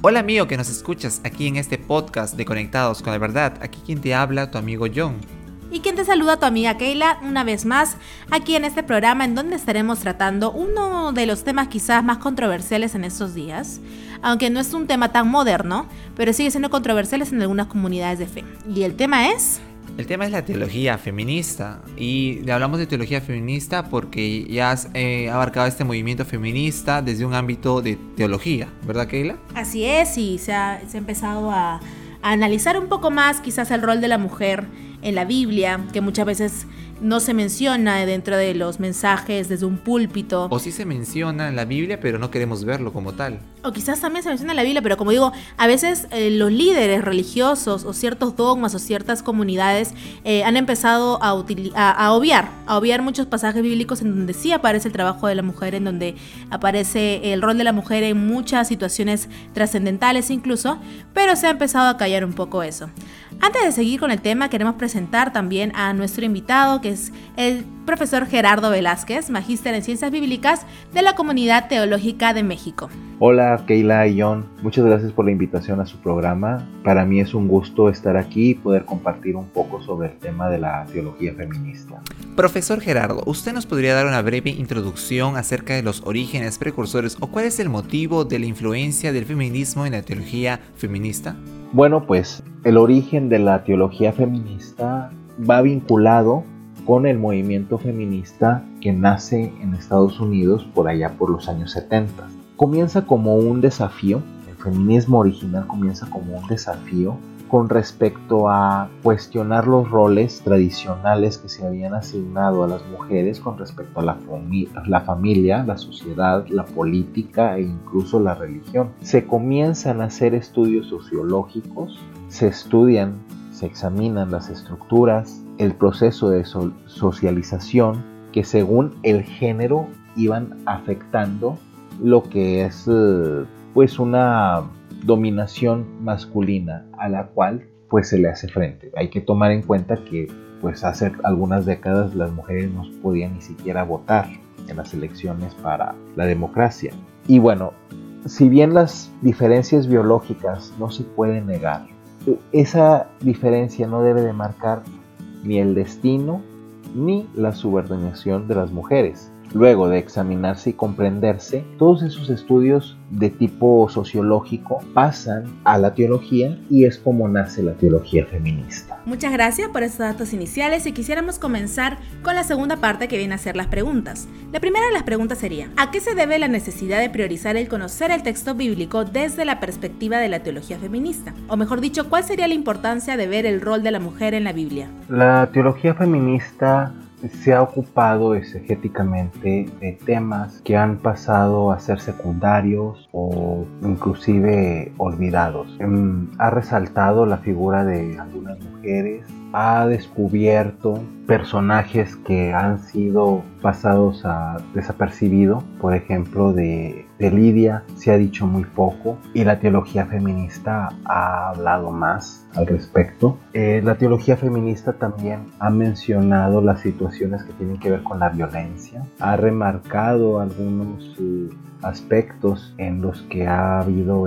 Hola amigo que nos escuchas aquí en este podcast de Conectados con la Verdad. Aquí quien te habla, tu amigo John. Y quien te saluda, tu amiga Keila, una vez más aquí en este programa en donde estaremos tratando uno de los temas quizás más controversiales en estos días, aunque no es un tema tan moderno, pero sigue siendo controversiales en algunas comunidades de fe. Y el tema es... El tema es la teología feminista y hablamos de teología feminista porque ya has abarcado este movimiento feminista desde un ámbito de teología, ¿verdad, Keila? Así es, y se ha empezado a analizar un poco más quizás el rol de la mujer en la Biblia, que muchas veces no se menciona dentro de los mensajes desde un púlpito. O sí se menciona en la Biblia, pero no queremos verlo como tal. O quizás también se menciona en la Biblia, pero como digo, a veces los líderes religiosos o ciertos dogmas o ciertas comunidades han empezado a obviar muchos pasajes bíblicos en donde sí aparece el trabajo de la mujer, en donde aparece el rol de la mujer en muchas situaciones trascendentales incluso, pero se ha empezado a callar un poco eso. Antes de seguir con el tema, queremos presentar también a nuestro invitado, que es el profesor Gerardo Velázquez, magíster en Ciencias Bíblicas de la Comunidad Teológica de México. Hola Keila y John, muchas gracias por la invitación a su programa. Para mí es un gusto estar aquí y poder compartir un poco sobre el tema de la teología feminista. Profesor Gerardo, ¿usted nos podría dar una breve introducción acerca de los orígenes precursores o cuál es el motivo de la influencia del feminismo en la teología feminista? Bueno, pues el origen de la teología feminista va vinculado con el movimiento feminista que nace en Estados Unidos por allá por los años 70. Comienza como un desafío, el feminismo original comienza como un desafío con respecto a cuestionar los roles tradicionales que se habían asignado a las mujeres con respecto a la familia, la sociedad, la política e incluso la religión. Se comienzan a hacer estudios sociológicos, se examinan las estructuras, el proceso de socialización que según el género iban afectando lo que es pues una dominación masculina a la cual pues se le hace frente. Hay que tomar en cuenta que pues hace algunas décadas las mujeres no podían ni siquiera votar en las elecciones para la democracia. Y bueno, si bien las diferencias biológicas no se pueden negar, esa diferencia no debe de marcar ni el destino ni la subordinación de las mujeres. Luego de examinarse y comprenderse, todos esos estudios de tipo sociológico pasan a la teología y es como nace la teología feminista. Muchas gracias por estos datos iniciales y quisiéramos comenzar con la segunda parte que viene a ser las preguntas. La primera de las preguntas sería, ¿a qué se debe la necesidad de priorizar el conocer el texto bíblico desde la perspectiva de la teología feminista? O mejor dicho, ¿cuál sería la importancia de ver el rol de la mujer en la Biblia? La teología feminista se ha ocupado exegéticamente de temas que han pasado a ser secundarios o inclusive olvidados. Ha resaltado la figura de algunas mujeres, ha descubierto personajes que han sido pasados a desapercibido. Por ejemplo, de Lidia se ha dicho muy poco y la teología feminista ha hablado más al respecto. La teología feminista también ha mencionado las situaciones que tienen que ver con la violencia, ha remarcado algunos aspectos en los que ha habido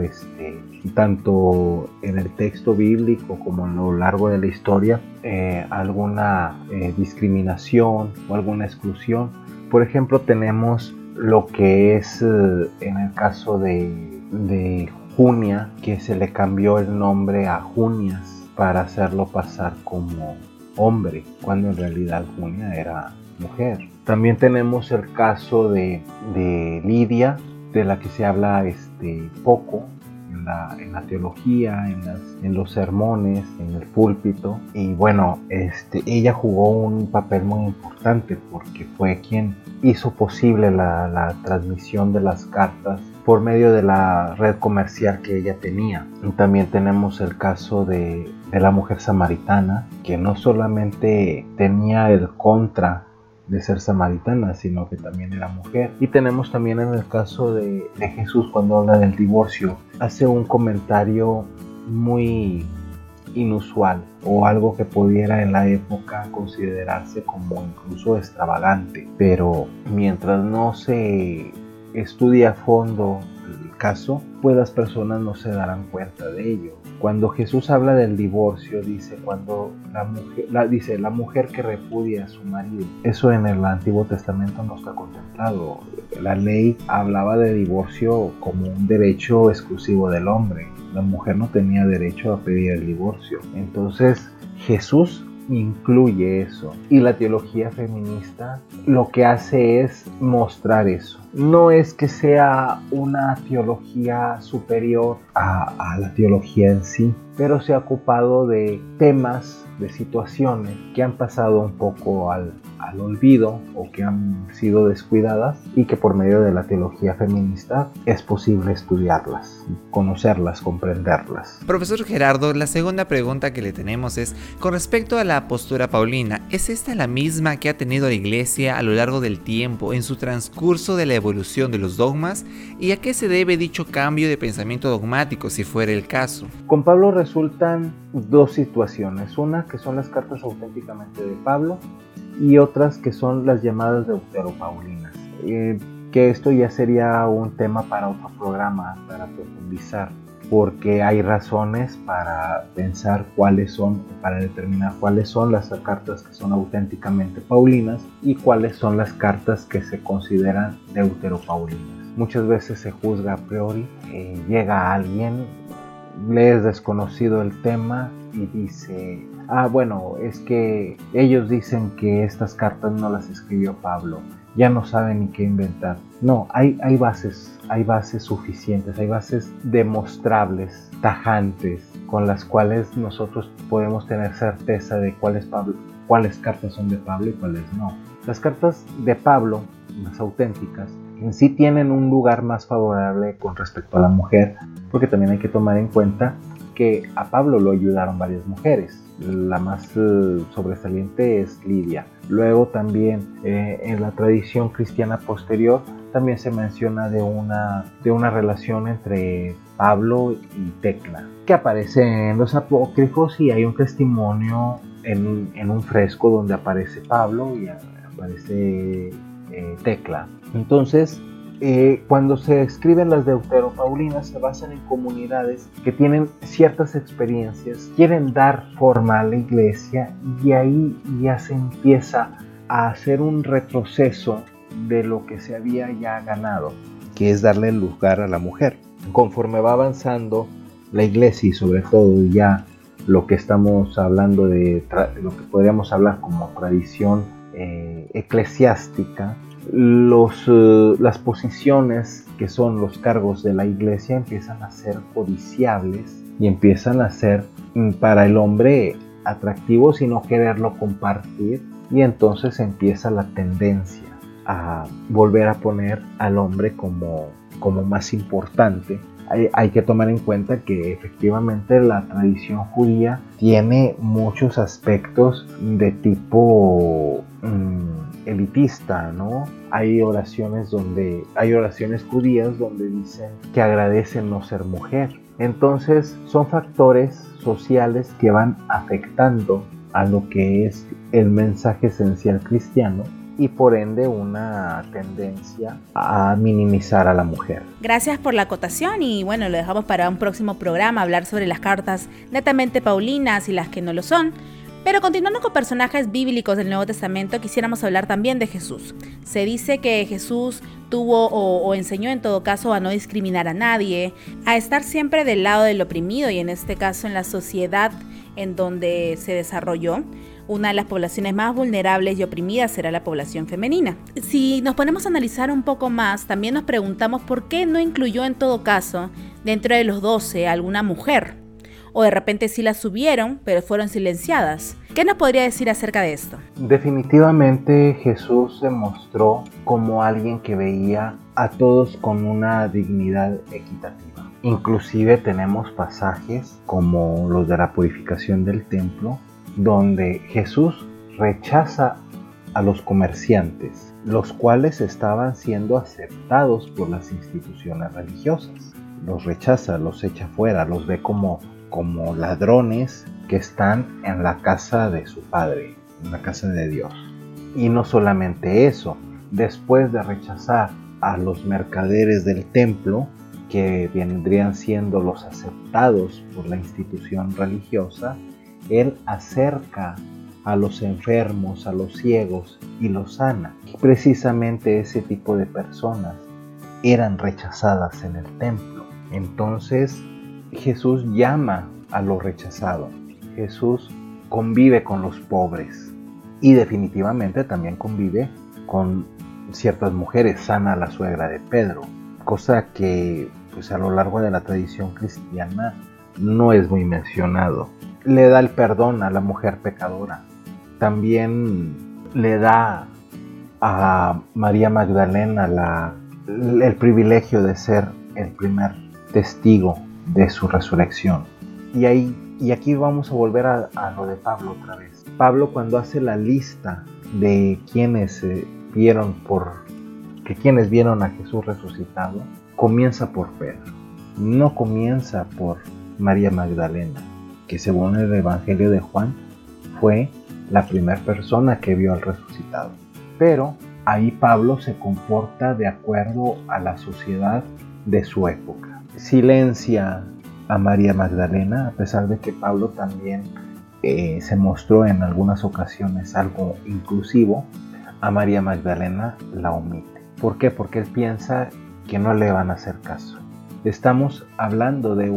tanto en el texto bíblico como a lo largo de la historia alguna discriminación o alguna exclusión. Por ejemplo, tenemos lo que es en el caso de Junia, que se le cambió el nombre a Junias para hacerlo pasar como hombre, cuando en realidad Junia era mujer. También tenemos el caso de Lidia, de la que se habla poco en la teología, en los sermones, en el púlpito. Y bueno, ella jugó un papel muy importante porque fue quien hizo posible la transmisión de las cartas por medio de la red comercial que ella tenía. Y también tenemos el caso de la mujer samaritana, que no solamente tenía el contra de ser samaritana, sino que también era mujer. Y tenemos también en el caso de Jesús, cuando habla del divorcio, hace un comentario muy inusual o algo que pudiera en la época considerarse como incluso extravagante, pero mientras no se estudia a fondo el caso, pues las personas no se darán cuenta de ello. Cuando Jesús habla del divorcio, dice cuando la mujer que repudia a su marido. Eso en el Antiguo Testamento no está contemplado. La ley hablaba de divorcio como un derecho exclusivo del hombre. La mujer no tenía derecho a pedir el divorcio. Entonces Jesús incluye eso, y la teología feminista lo que hace es mostrar eso. No es que sea una teología superior a la teología en sí, pero se ha ocupado de temas, de situaciones que han pasado un poco al olvido o que han sido descuidadas, y que por medio de la teología feminista es posible estudiarlas, conocerlas, comprenderlas. Profesor Gerardo, la segunda pregunta que le tenemos es con respecto a la postura paulina. ¿Es esta la misma que ha tenido la Iglesia a lo largo del tiempo en su transcurso de la evolución de los dogmas? ¿Y a qué se debe dicho cambio de pensamiento dogmático, si fuera el caso? Con Pablo resultan dos situaciones, una que son las cartas auténticamente de Pablo y otras que son las llamadas deuteropaulinas, que esto ya sería un tema para otro programa, para profundizar, porque hay razones para pensar para determinar cuáles son las cartas que son auténticamente paulinas y cuáles son las cartas que se consideran deuteropaulinas. Muchas veces se juzga a priori, llega alguien, le es desconocido el tema y dice: bueno, es que ellos dicen que estas cartas no las escribió Pablo, ya no saben ni qué inventar. No, hay bases suficientes, hay bases demostrables, tajantes, con las cuales nosotros podemos tener certeza de cuáles cartas son de Pablo y cuáles no. Las cartas de Pablo, las auténticas, en sí tienen un lugar más favorable con respecto a la mujer, porque también hay que tomar en cuenta que a Pablo lo ayudaron varias mujeres. La más sobresaliente es Lidia. Luego también en la tradición cristiana posterior también se menciona de una relación entre Pablo y Tecla, que aparece en los apócrifos, y hay un testimonio en un fresco donde aparece Pablo y aparece Tecla. Entonces, cuando se escriben las deuteropaulinas, se basan en comunidades que tienen ciertas experiencias, quieren dar forma a la iglesia, y ahí ya se empieza a hacer un retroceso de lo que se había ya ganado, que es darle el lugar a la mujer. Conforme va avanzando la iglesia, y sobre todo ya lo que estamos hablando lo que podríamos hablar como tradición eclesiástica, las posiciones que son los cargos de la iglesia empiezan a ser codiciables y empiezan a ser para el hombre atractivos y no quererlo compartir, y entonces empieza la tendencia a volver a poner al hombre como más importante. Hay que tomar en cuenta que efectivamente la tradición judía tiene muchos aspectos de tipo elitista, ¿no? Hay oraciones judías donde dicen que agradecen no ser mujer. Entonces son factores sociales que van afectando a lo que es el mensaje esencial cristiano, y por ende una tendencia a minimizar a la mujer. Gracias por la acotación, y bueno, lo dejamos para un próximo programa, hablar sobre las cartas netamente paulinas y las que no lo son. Pero continuando con personajes bíblicos del Nuevo Testamento, quisiéramos hablar también de Jesús. Se dice que Jesús tuvo o enseñó en todo caso a no discriminar a nadie, a estar siempre del lado del oprimido, y en este caso en la sociedad en donde se desarrolló, una de las poblaciones más vulnerables y oprimidas era la población femenina. Si nos ponemos a analizar un poco más, también nos preguntamos por qué no incluyó en todo caso dentro de los 12 a alguna mujer. O de repente sí las subieron, pero fueron silenciadas. ¿Qué nos podría decir acerca de esto? Definitivamente Jesús se mostró como alguien que veía a todos con una dignidad equitativa. Inclusive tenemos pasajes como los de la purificación del templo, donde Jesús rechaza a los comerciantes, los cuales estaban siendo aceptados por las instituciones religiosas. Los rechaza, los echa fuera, los ve como ladrones que están en la casa de su Padre, en la casa de Dios. Y no solamente eso, después de rechazar a los mercaderes del templo, que vendrían siendo los aceptados por la institución religiosa, Él acerca a los enfermos, a los ciegos y los sana. Y precisamente ese tipo de personas eran rechazadas en el templo. Entonces Jesús llama a los rechazados. Jesús convive con los pobres y definitivamente también convive con ciertas mujeres. Sana a la suegra de Pedro, cosa que pues a lo largo de la tradición cristiana no es muy mencionado. Le da el perdón a la mujer pecadora. También le da a María Magdalena el privilegio de ser el primer testigo de su resurrección. Y aquí vamos a volver a lo de Pablo otra vez. Pablo, cuando hace la lista de quienes vieron a Jesús resucitado, comienza por Pedro. No comienza por María Magdalena, que según el Evangelio de Juan fue la primera persona que vio al resucitado. Pero ahí Pablo se comporta de acuerdo a la sociedad de su época. Silencia a María Magdalena, a pesar de que Pablo también se mostró en algunas ocasiones algo inclusivo. A María Magdalena la omite. ¿Por qué? Porque él piensa que no le van a hacer caso. Estamos hablando de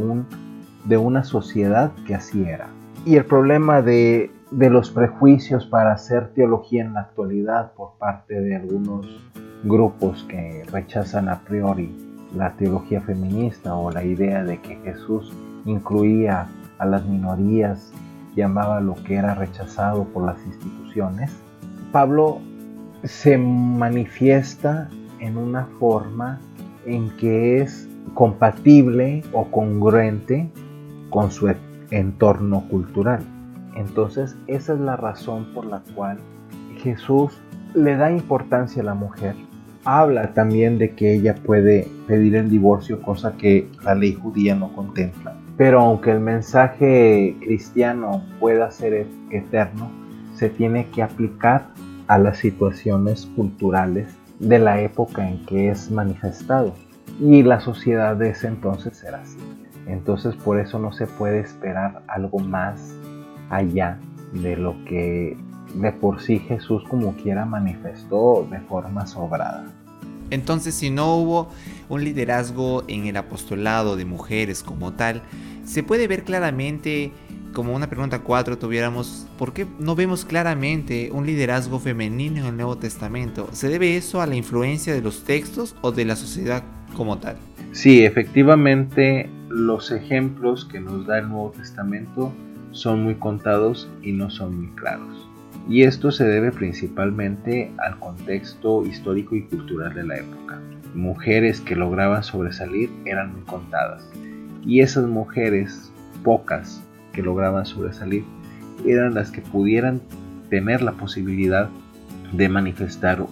una sociedad que así era. Y el problema de los prejuicios para hacer teología en la actualidad por parte de algunos grupos que rechazan a priori la teología feminista o la idea de que Jesús incluía a las minorías, llamaba lo que era rechazado por las instituciones. Pablo se manifiesta en una forma en que es compatible o congruente con su entorno cultural. Entonces, esa es la razón por la cual Jesús le da importancia a la mujer. Habla también de que ella puede pedir el divorcio, cosa que la ley judía no contempla. Pero aunque el mensaje cristiano pueda ser eterno, se tiene que aplicar a las situaciones culturales de la época en que es manifestado. Y la sociedad de ese entonces era así. Entonces por eso no se puede esperar algo más allá de lo que de por sí Jesús como quiera manifestó de forma sobrada. Entonces, si no hubo un liderazgo en el apostolado de mujeres como tal, se puede ver claramente, como una pregunta 4 tuviéramos, ¿por qué no vemos claramente un liderazgo femenino en el Nuevo Testamento? ¿Se debe eso a la influencia de los textos o de la sociedad como tal? Sí, efectivamente, los ejemplos que nos da el Nuevo Testamento son muy contados y no son muy claros. Y esto se debe principalmente al contexto histórico y cultural de la época. Mujeres que lograban sobresalir eran muy contadas. Y esas mujeres, pocas que lograban sobresalir, eran las que pudieran tener la posibilidad de manifestar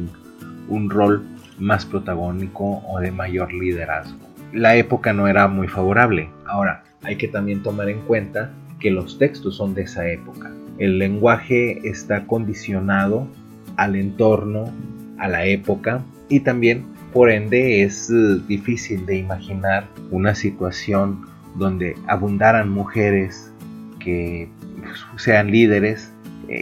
un rol más protagónico o de mayor liderazgo. La época no era muy favorable. Ahora, hay que también tomar en cuenta que los textos son de esa época. El lenguaje está condicionado al entorno, a la época, y también, por ende, es difícil de imaginar una situación donde abundaran mujeres que sean líderes,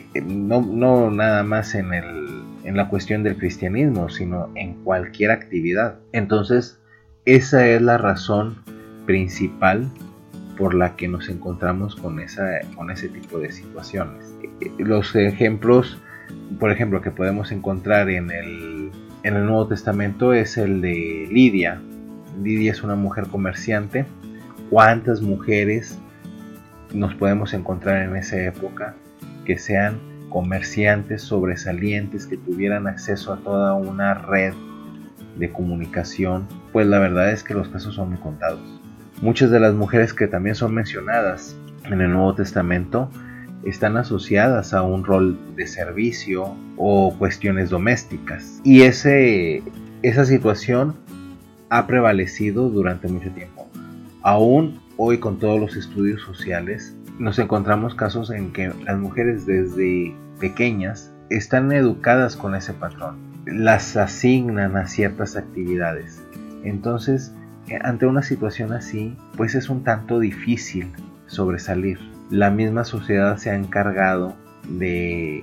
no nada más en la cuestión del cristianismo, sino en cualquier actividad. Entonces, esa es la razón principal por la que nos encontramos con ese tipo de situaciones. Los ejemplos, por ejemplo, que podemos encontrar en el Nuevo Testamento es el de Lidia. Lidia es una mujer comerciante. ¿Cuántas mujeres nos podemos encontrar en esa época que sean comerciantes sobresalientes, que tuvieran acceso a toda una red de comunicación? Pues la verdad es que los casos son muy contados. Muchas de las mujeres que también son mencionadas en el Nuevo Testamento están asociadas a un rol de servicio o cuestiones domésticas. Y esa situación ha prevalecido durante mucho tiempo. Aún hoy, con todos los estudios sociales, nos encontramos casos en que las mujeres desde pequeñas están educadas con ese patrón. Las asignan a ciertas actividades. Entonces, ante una situación así, pues es un tanto difícil sobresalir. La misma sociedad se ha encargado de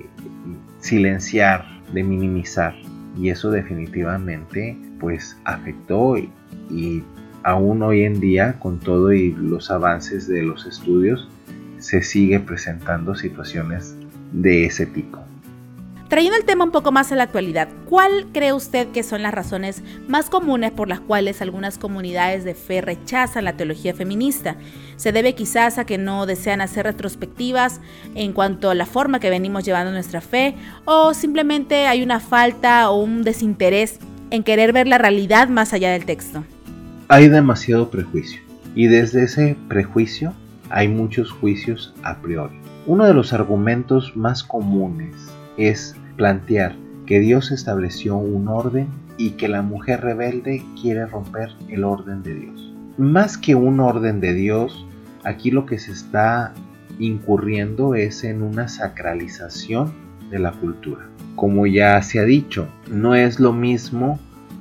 silenciar, de minimizar, y eso definitivamente pues afectó, y aún hoy en día, con todo y los avances de los estudios, se sigue presentando situaciones de ese tipo. Trayendo el tema un poco más a la actualidad, ¿cuál cree usted que son las razones más comunes por las cuales algunas comunidades de fe rechazan la teología feminista? ¿Se debe quizás a que no desean hacer retrospectivas en cuanto a la forma que venimos llevando nuestra fe, o simplemente hay una falta o un desinterés en querer ver la realidad más allá del texto? Hay demasiado prejuicio, y desde ese prejuicio hay muchos juicios a priori. Uno de los argumentos más comunes es plantear que Dios estableció un orden y que la mujer rebelde quiere romper el orden de Dios. Más que un orden de Dios, aquí lo que se está incurriendo es en una sacralización de la cultura. Como ya se ha dicho, no es lo mismo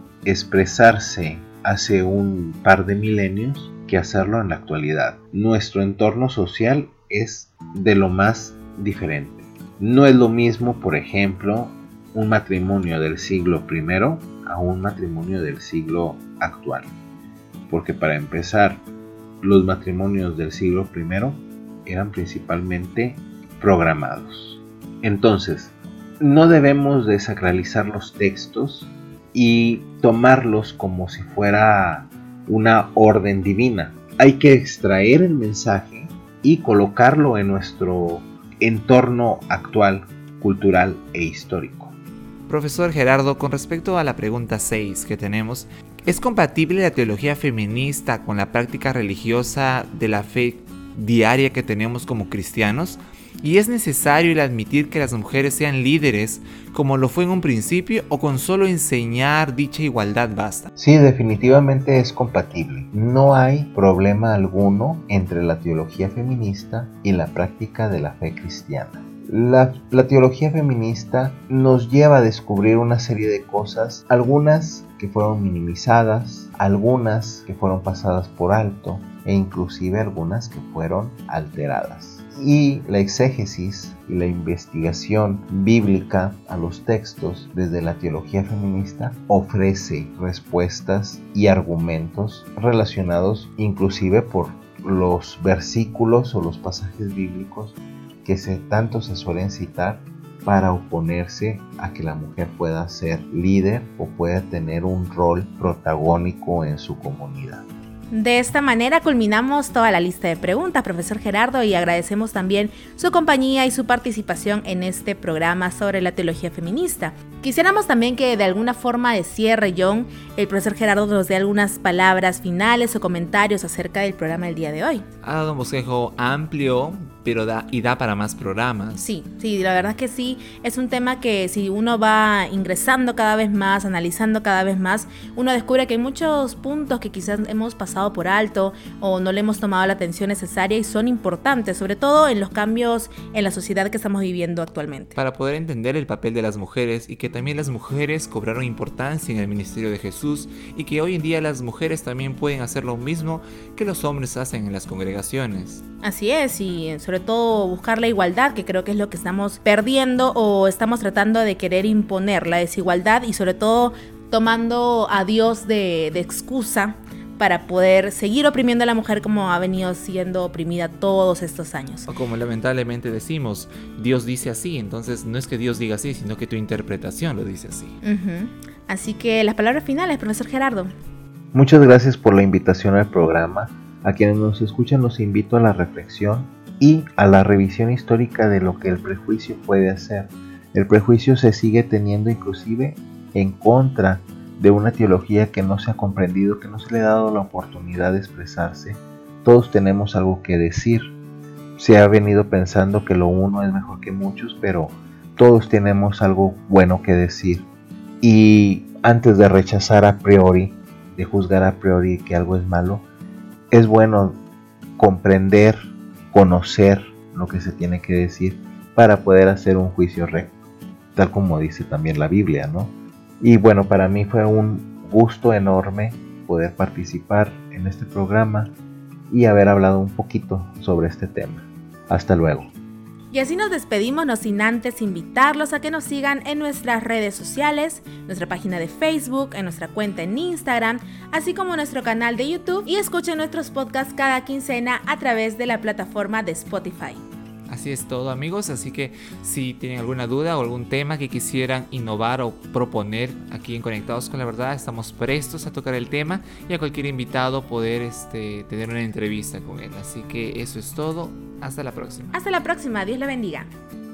expresarse hace un par de milenios que hacerlo en la actualidad. Nuestro entorno social es de lo más diferente. No es lo mismo, por ejemplo, un matrimonio del siglo I a un matrimonio del siglo actual. Porque para empezar, los matrimonios del siglo I eran principalmente programados. Entonces, no debemos desacralizar los textos y tomarlos como si fuera una orden divina. Hay que extraer el mensaje y colocarlo en nuestro entorno actual, cultural e histórico. Profesor Gerardo, con respecto a la pregunta 6 que tenemos, ¿es compatible la teología feminista con la práctica religiosa de la fe diaria que tenemos como cristianos? ¿Y es necesario el admitir que las mujeres sean líderes como lo fue en un principio, o con solo enseñar dicha igualdad basta? Sí, definitivamente es compatible. No hay problema alguno entre la teología feminista y la práctica de la fe cristiana. La teología feminista nos lleva a descubrir una serie de cosas, algunas que fueron minimizadas, algunas que fueron pasadas por alto, e inclusive algunas que fueron alteradas. Y la exégesis y la investigación bíblica a los textos desde la teología feminista ofrece respuestas y argumentos relacionados inclusive por los versículos o los pasajes bíblicos que tanto se suelen citar para oponerse a que la mujer pueda ser líder o pueda tener un rol protagónico en su comunidad. De esta manera culminamos toda la lista de preguntas, profesor Gerardo, y agradecemos también su compañía y su participación en este programa sobre la teología feminista. Quisiéramos también que de alguna forma de cierre, John, el profesor Gerardo nos dé algunas palabras finales o comentarios acerca del programa del día de hoy. Ha dado un bosquejo amplio, pero da para más programas. Sí, la verdad es que sí, es un tema que si uno va ingresando cada vez más, analizando cada vez más, uno descubre que hay muchos puntos que quizás hemos pasado por alto o no le hemos tomado la atención necesaria y son importantes, sobre todo en los cambios en la sociedad que estamos viviendo actualmente. Para poder entender el papel de las mujeres y que también las mujeres cobraron importancia en el ministerio de Jesús y que hoy en día las mujeres también pueden hacer lo mismo que los hombres hacen en las congregaciones. Así es, y sobre todo buscar la igualdad, que creo que es lo que estamos perdiendo o estamos tratando de querer imponer, la desigualdad, y sobre todo tomando a Dios de excusa para poder seguir oprimiendo a la mujer como ha venido siendo oprimida todos estos años. O como lamentablemente decimos, Dios dice así, entonces no es que Dios diga así, sino que tu interpretación lo dice así. Así que las palabras finales, profesor Gerardo. Muchas gracias por la invitación al programa. A quienes nos escuchan los invito a la reflexión y a la revisión histórica de lo que el prejuicio puede hacer. El prejuicio se sigue teniendo inclusive en contra de una teología que no se ha comprendido, que no se le ha dado la oportunidad de expresarse. Todos tenemos algo que decir. Se ha venido pensando que lo uno es mejor que muchos, pero todos tenemos algo bueno que decir. Y antes de rechazar a priori, de juzgar a priori que algo es malo, es bueno comprender, conocer lo que se tiene que decir para poder hacer un juicio recto, tal como dice también la Biblia, ¿no? Y bueno, para mí fue un gusto enorme poder participar en este programa y haber hablado un poquito sobre este tema. Hasta luego. Y así nos despedimos, no sin antes invitarlos a que nos sigan en nuestras redes sociales, nuestra página de Facebook, en nuestra cuenta en Instagram, así como nuestro canal de YouTube, y escuchen nuestros podcasts cada quincena a través de la plataforma de Spotify. Así es todo, amigos, así que si tienen alguna duda o algún tema que quisieran innovar o proponer aquí en Conectados con la Verdad, estamos prestos a tocar el tema y a cualquier invitado poder tener una entrevista con él. Así que eso es todo, hasta la próxima. Hasta la próxima, Dios le bendiga.